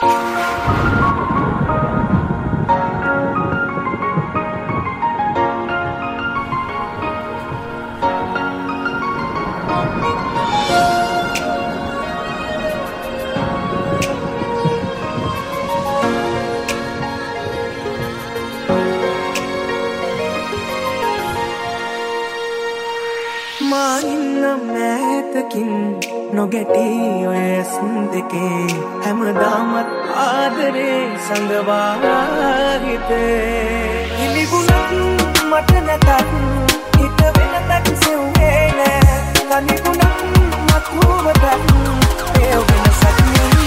මෑතකින් නොගැටි ඔය ඇස් දෙකේ හැමදාමත් ආදරේ සඳවා හිතේ හිමිගුණක් මට නැතත් හිත වෙනතක් සෙව්වේ නෑ තනිගුණක් මතුවතත් ඒ වෙනසක්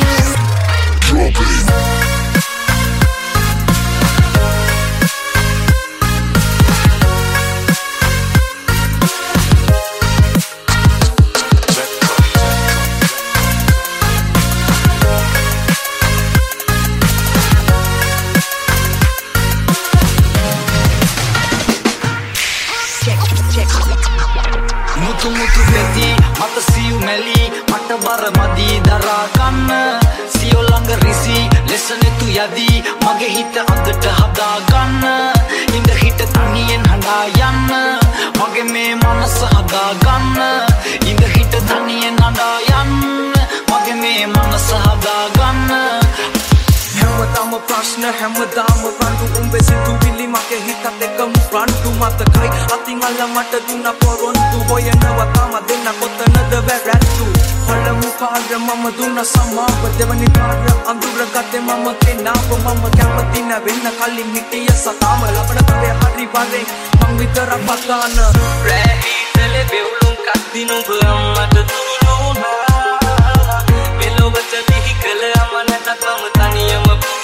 මුතු පෙති මත සියු මැලි මට බර මදි දරා ගන්න සියෝ ළඟ රිසි ලෙසනෙතු යදී මගේ හිත අදට හදා ගන්න ඉඳ හිට තනියෙන් හඬා යන්න මගේ මේ මනස හදා ගන්න ඉඳ හිට තනියෙන් හඬා යන්න මගේ මේ මනස හදා ගන්න හැමදාම ප්‍රශ්න හැමදාම රණ්ඩු උඹේ සිතුවිලි මගේ හිතත් එක්කම රණ්ඩු මතකයි අතින් අල්ල මට දුන්න පොරොන්දු හොයනවා තාම දෙන්න කොතනද වැරැද්දු පළමු පාර මම දුන්න සමාව දෙවනි පාර අඳුර ගත්තේ මම කෙනාව මම කැමති නැවෙන්න කලින් හිටිය සතාම ලබන කරේ හරි වරේ මං විතරක් පතාන රෑ හිතලේ බෙවුලුම් කද්දි නුඹ අම්මට දුරුනා මෙලොවට දිහි කළ අමනතකම තනියම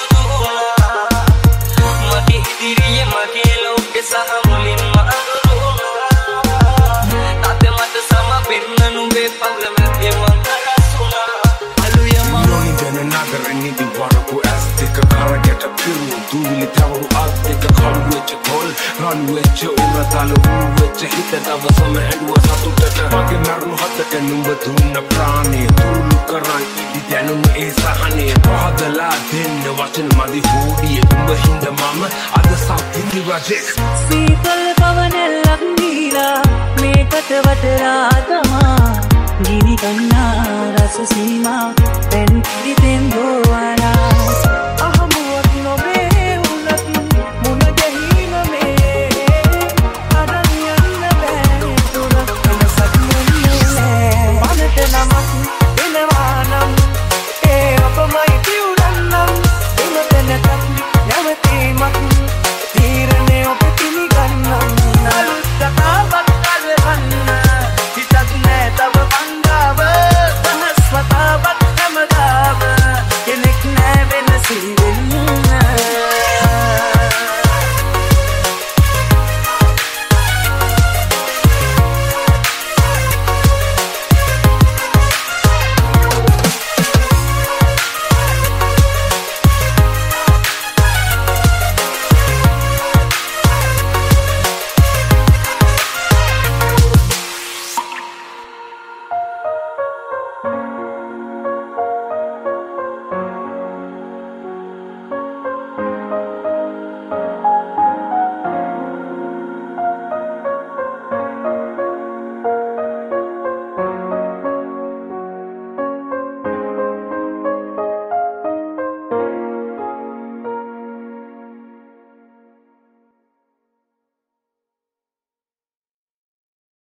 ඉදිරියේ මගේ ලෝකෙ සහ මුලින්ම අඳුරුණා තාත්තේ මට සම වෙන්න නුඹේ පගල මැදේ මං කරසුණා අලුයම නොනිදන නගරෙනි දිවරකු ඇස් දෙක කරකට පිරු දුවිලි තවරු අත් දෙක කළු වෙච්ච තොල් රන් වෙච්ච උරතල වූ වෙච්ච හිත දවසම හැදුව සතුටට මගේ මරුණු හතට නුඹ දුන්න ප්‍රාණේ තුරු කරන් ඉදි දැනුම ඒ සහනේ පහදලා දෙන්න වචන මදි හෝඩිය උඹ හින්ද මම අද සත්‍යිති රජෙක් සීතල පවනෙල්ලක් දීලා මේකට වටරා තමා ගිනි කන්නා රස සීමා